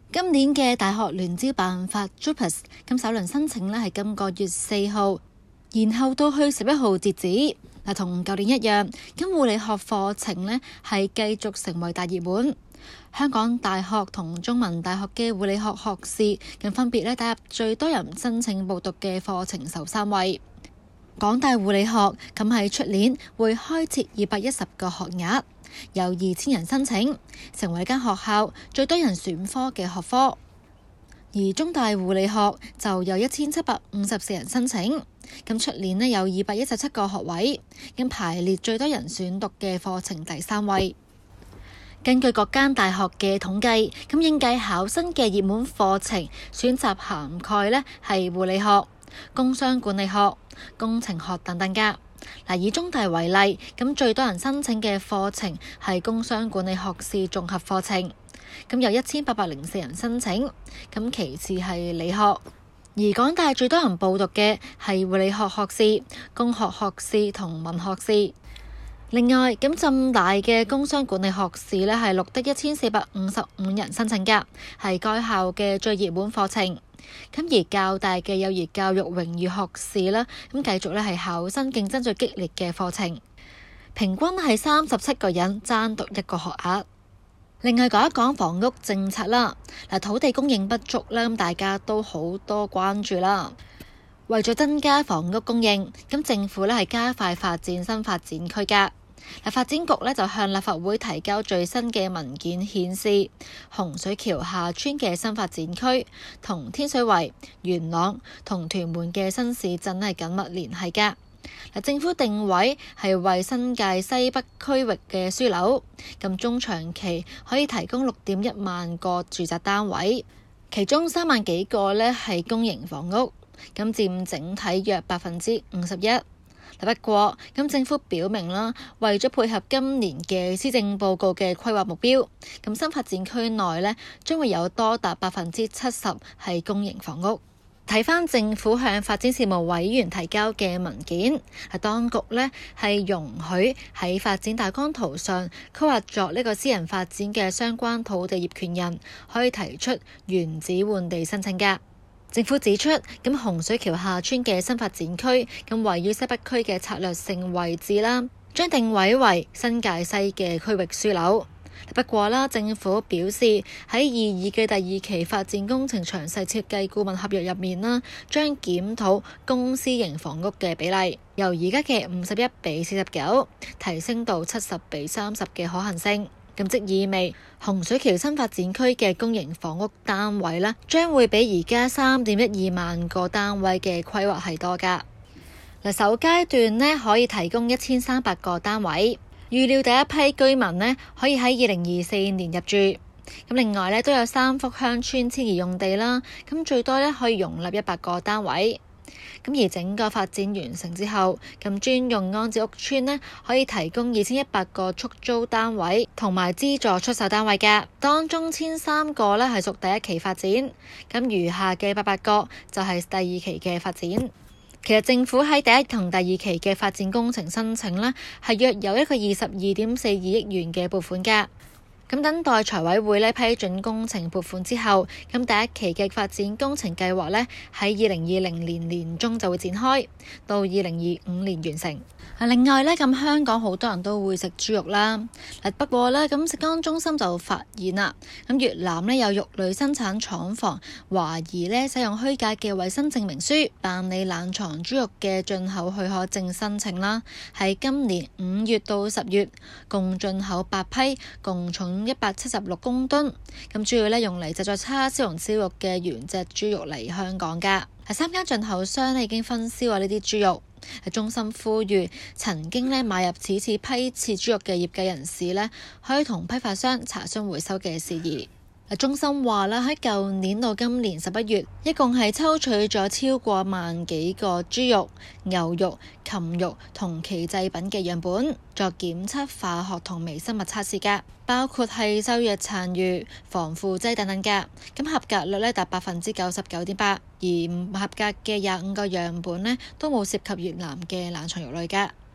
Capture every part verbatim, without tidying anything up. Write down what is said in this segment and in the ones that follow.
今年嘅大學聯招辦法 JUPAS， 咁首輪申請呢係今個月四號，然後到去十一號截止。嗱，同舊年一樣，咁護理學課程呢係繼續成為大熱門。香港大學同中文大學嘅護理學學士，咁分別咧打入最多人申請報讀嘅課程首三位。港大護理學咁喺出年會開設二百一十個學額，有二千人申請，成為間學校最多人選科嘅學科。而中大護理學就有一千七百五十四人申請，咁出年呢有二百一十七個學位，咁排列最多人選讀嘅課程第三位。根據各間大學嘅統計，咁應屆考生嘅熱門課程選擇涵蓋呢係護理學、工商管理學、工程學等等㗎。嗱，以中大為例，咁最多人申請嘅課程係工商管理學士綜合課程，咁有一千八百零四人申請，咁其次係理學。而港大最多人報讀嘅係護理學學士、工學學士同文學士。另外，咁浸大嘅工商管理學士呢係錄得一千四百五十五人申請㗎，係該校嘅最熱門課程。咁而較大嘅幼兒教育榮譽學士啦，咁繼續呢係考生競爭最激烈嘅課程，平均係三十七個人爭讀一個學額。另外講一講房屋政策啦，嗱，土地供應不足啦，咁大家都好多關注啦。為咗增加房屋供應，咁政府呢係加快發展新發展區㗎。嗱，發展局呢就向立法會提交最新嘅文件，顯示洪水橋下村嘅新發展區同天水圍、元朗同屯門嘅新市鎮係緊密聯繫㗎。嗱，政府定位係為新界西北區域嘅樞紐，咁中長期可以提供六點一萬個住宅單位，其中三萬幾個呢係公營房屋，咁佔整體約百分之五十一。不過，咁政府表明啦，為咗配合今年嘅施政報告嘅規劃目標，咁新發展區內呢將會有多達百分之七十係公營房屋。睇返政府向發展事務委員提交嘅文件，係當局呢係容許喺發展大綱圖上規劃作呢個私人發展嘅相關土地業權人可以提出原址換地申請㗎。政府指出，咁洪水橋下村嘅新發展區，咁位於西北區嘅策略性位置啦，將定位為新界西嘅區域樞紐。不過啦，政府表示喺二二嘅第二期發展工程詳細設計顧問合約入面啦，將檢討公私營房屋嘅比例，由而家嘅五十一比四十九提升到七十比三十嘅可行性。咁即意味洪水橋新發展區嘅公營房屋單位呢，將會比而家三點一二萬個單位嘅規劃係多㗎。嗱，首階段呢可以提供一千三百個單位，預料第一批居民呢可以喺二零二四年入住。咁另外呢都有三幅鄉村遷移用地啦，咁最多呢可以容納一百個單位。咁而整個發展完成之後，咁專用安置屋邨呢可以提供二千一百個出租單位同埋資助出售單位嘅，當中千三個呢係屬第一期發展，咁餘下嘅八百個就係第二期嘅發展。其實政府喺第一同第二期嘅發展工程申請呢係約有一個二十二點四二億元嘅撥款㗎。咁等待財委會呢批准工程撥款之後，咁第一期嘅發展工程計劃呢喺二零二零年年中就會展開，到二零二五年完成。另外呢，咁香港好多人都會食豬肉啦。不過呢，咁食安中心就發現啦，咁越南呢有肉類生產廠房懷疑呢使用虛假嘅衛生證明書辦理冷藏豬肉嘅進口許可證申請啦，喺今年五月到十月共進口八批，共重一百七十六公噸，咁主要呢用嚟製作叉燒同燒肉嘅原隻豬肉嚟香港㗎。係三間進口商呢已經分銷咗呢啲豬肉。係中心呼籲曾經呢買入此次批次豬肉嘅業界人士呢，可以同批發商查詢回收嘅事宜。中心話啦，喺舊年到今年十一月，一共係抽取咗超過萬幾個豬肉、牛肉、禽肉同其製品嘅樣本，作檢測化學同微生物測試㗎，包括係獸藥殘餘、防腐劑等等㗎。咁合格率呢達百分之九十九點八，而唔合格嘅廿五個樣本呢都冇涉及越南嘅冷藏肉類㗎。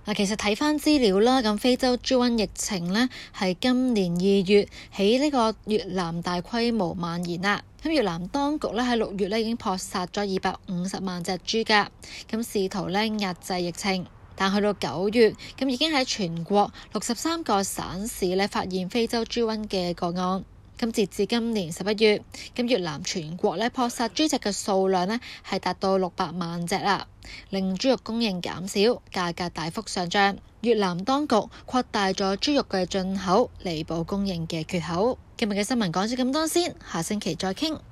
嗱，其實睇返資料啦，咁非洲豬瘟疫情呢係今年二月喺呢個越南大規模蔓延啦。咁越南當局呢喺六月呢已經撲殺咗二百五十萬隻豬㗎，咁試圖呢壓制疫情。但去到九月，咁已經喺全國六十三個省市呢發現非洲豬瘟嘅個案。咁截至今年十一月，咁越南全國呢撲殺豬隻嘅數量呢係達到六百萬隻啦，令豬肉供應減少，價格大幅上漲。越南當局擴大咗豬肉嘅進口，彌補供應嘅缺口。今日嘅新聞講咗咁多先，下星期再傾。